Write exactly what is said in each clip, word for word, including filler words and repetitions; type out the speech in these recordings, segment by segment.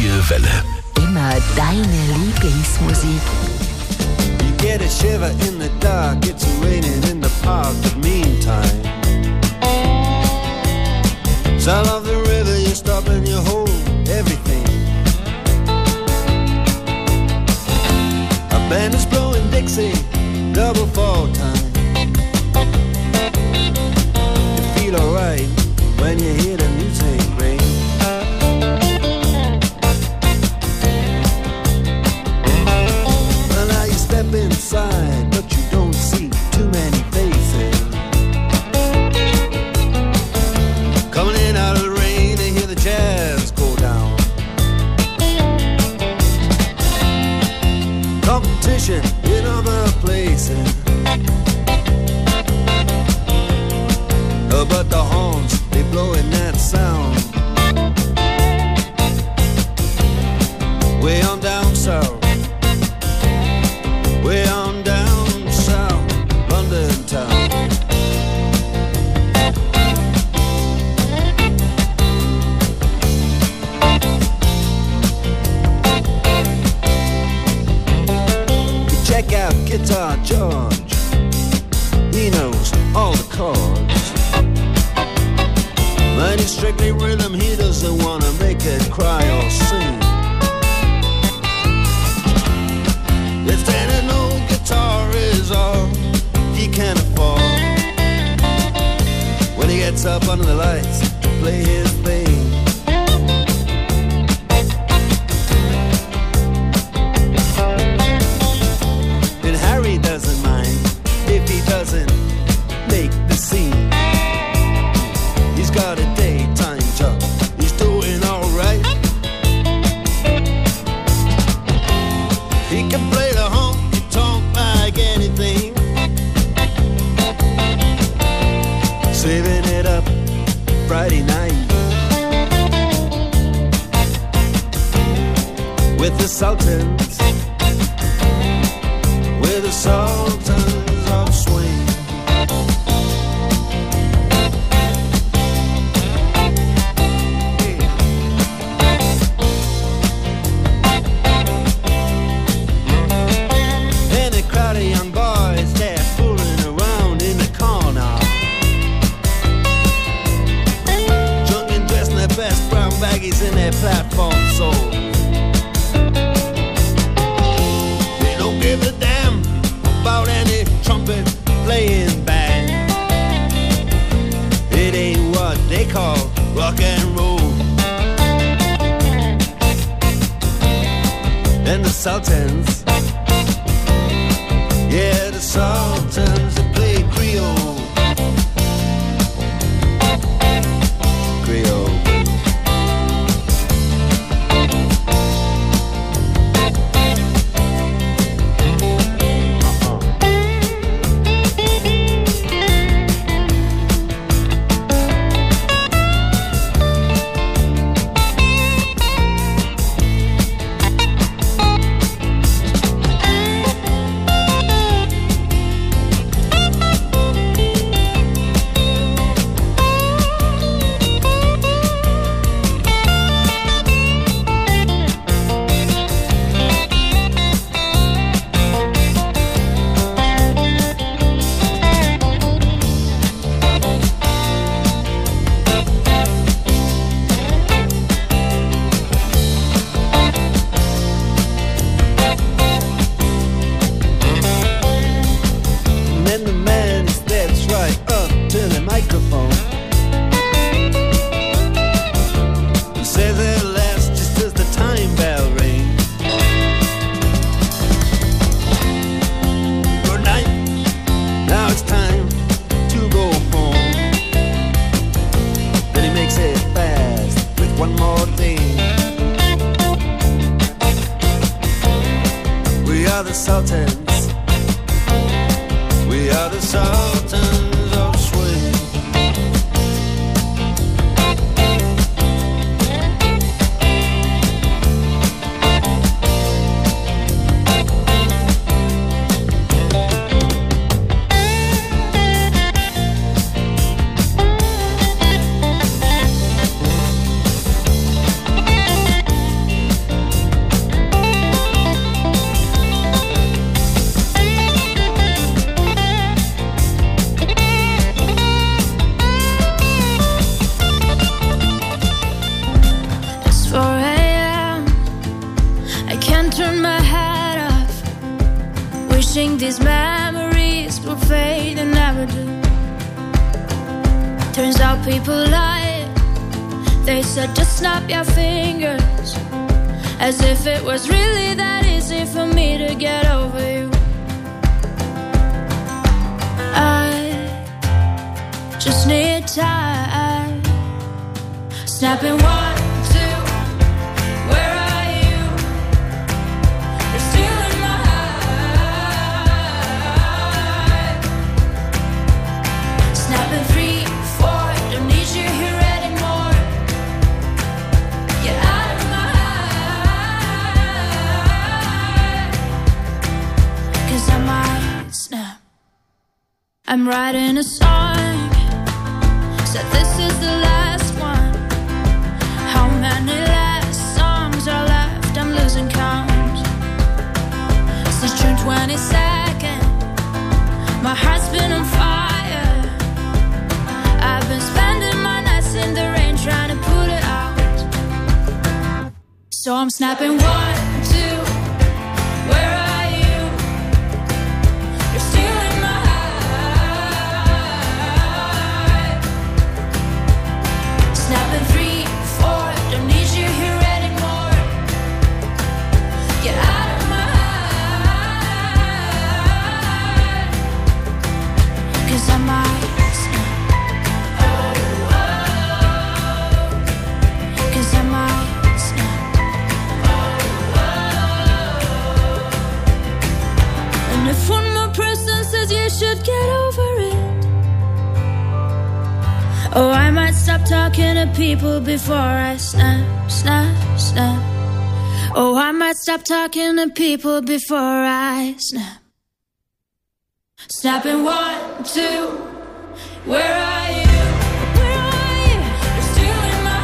Neue Welle. Immer deine Lieblingsmusik. You get a shiver in the dark, it's raining in the park, but meantime sound of the river, you stop and you hold everything. A band is blowing Dixie, double fall time. You feel alright when you hear the music ring. Well, now you step inside, but you don't see too many faces. Coming in out of the rain and hear the jazz go down. Competition in other places. Oh, but the horns, they blowing that sound. Way on down south. Way on down south, London town. You check out Guitar George. He knows all the chords. But he's strictly rhythm, he doesn't wanna make it cry or sing. If then an old guitar is all he can afford, when he gets up under the lights to play his thing. And Harry doesn't mind if he doesn't make the scene. He's got a daytime job, he's doing alright. He can play the honky-tonk like anything, saving it up Friday night with the Sultans, with the Sultans of Swing. In their platform soul, they don't give a damn about any trumpet playing band. It ain't what they call rock and roll. And the Sultans, yeah, the Sultans, they play Creole, Creole. turn my hat off, wishing these memories would fade and never do. Turns out people lie. They said just snap your fingers, as if it was really that easy for me to get over you. I just need time. Snapping one, two, where are you? You're still in my heart. Snapping three, four, don't need you here anymore. Get out of my heart, 'cause I might snap. I'm writing a song, said this is the last one. How many last songs are left? I'm losing count. Since June twenty-second, my heart's been on fire. I've been spending my nights in the rain trying to put it out. So I'm snapping one, two, where are you? You're still in my heart. Snapping three, four, don't need you here anymore. Get out of my heart, 'cause I might snap. Oh, oh, 'cause I might snap. Oh, oh. And if one more person says you should get over it, oh, I might stop talking to people before I snap, snap, snap. Oh, I might stop talking to people before I snap. Snapping one, two, where are you? Where are you? You're still in my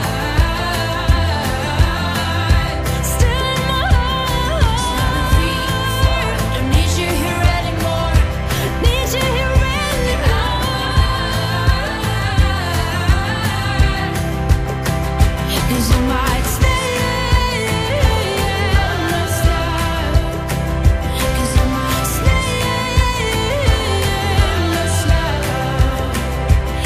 heart. Still in my heart. Snapping three, four, don't need you here anymore. Need you here anymore. 'Cause you might stay, not stop. 'Cause you might stay, not stop.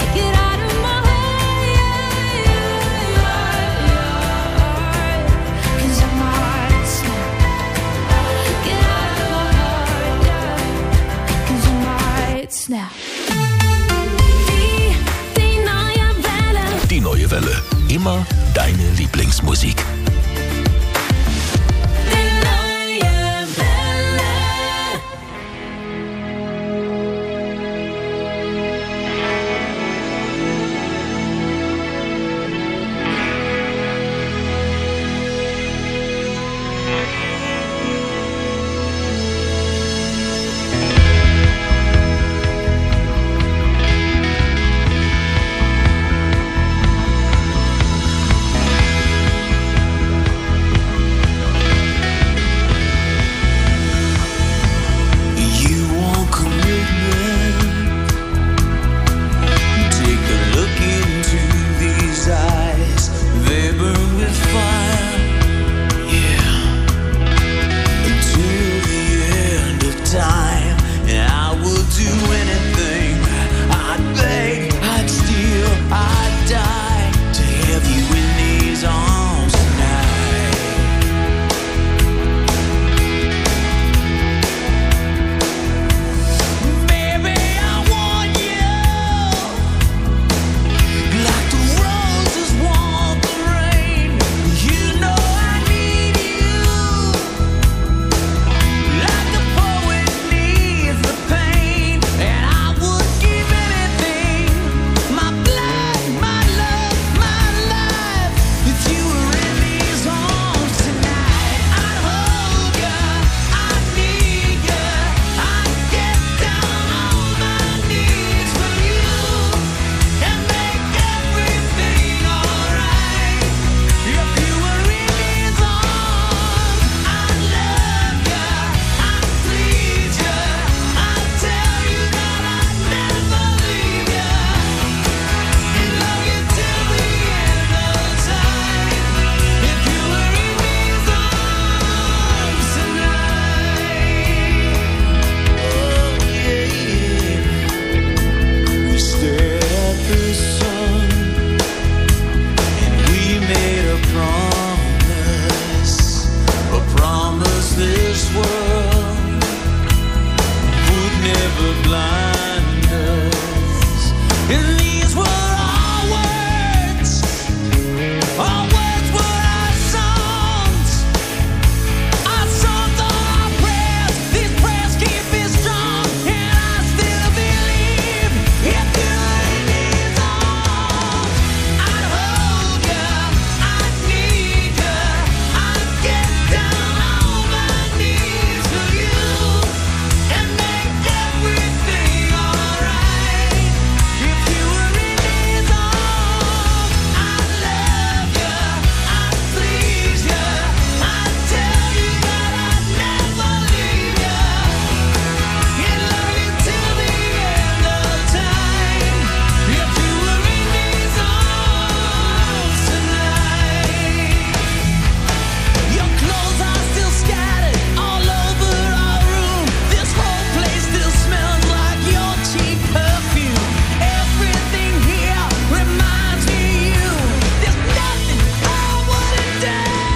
this world would never blind us. And these were our words, our words were our songs, our songs are our prayers. These prayers keep me strong, and I still believe if you in these arms, I'd hold you, I'd need you, I'd get down on my knees for you and make everything alright. If you were in these arms, I'd love you, I'd please you, I'd tell you that I'd never leave you and love you till the end of time. If you were in these arms tonight, your clothes are still scattered all over our room. This whole place still smells like your cheap perfume. Everything here reminds me of you. There's nothing I wouldn't do.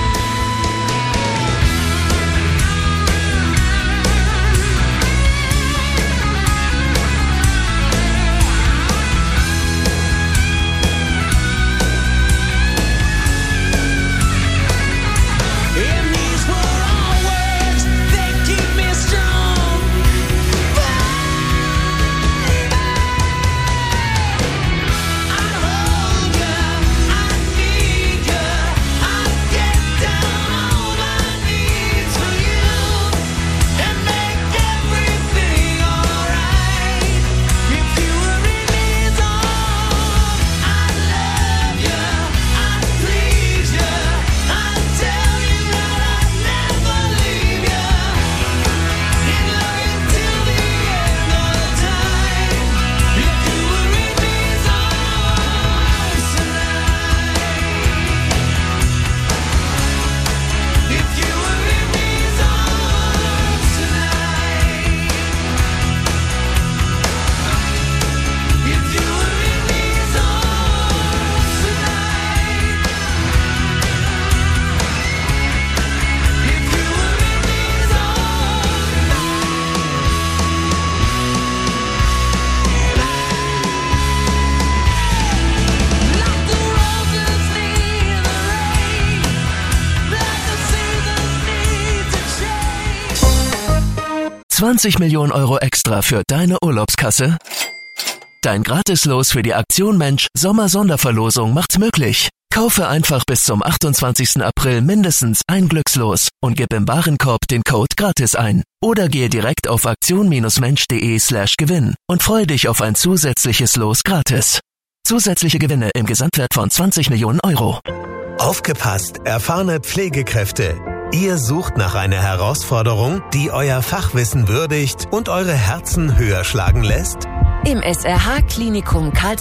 And these were our words, they keep me strong. I'd hold you, I'd need you, I'd get down on my knees for you and make everything alright. If you were in these arms, I'd love you, I'd please you, I'd tell you that I'd never leave you and love you till the end of time. If you were in these arms tonight, if you were in these arms tonight, if you were in these arms tonight, if you were in these arms, like the roses need the rain, like the seasons need to change. zwanzig Millionen Euro extra für deine Urlaubskasse? Dein Gratislos für die Aktion Mensch Sommer-Sonderverlosung macht's möglich. Kaufe einfach bis zum achtundzwanzigsten April mindestens ein Glückslos und gib im Warenkorb den Code gratis ein. Oder gehe direkt auf aktion-mensch.de slash Gewinn und freue dich auf ein zusätzliches Los gratis. Zusätzliche Gewinne im Gesamtwert von zwanzig Millionen Euro. Aufgepasst, erfahrene Pflegekräfte. Ihr sucht nach einer Herausforderung, die euer Fachwissen würdigt und eure Herzen höher schlagen lässt? Im S R H-Klinikum Karlsruhe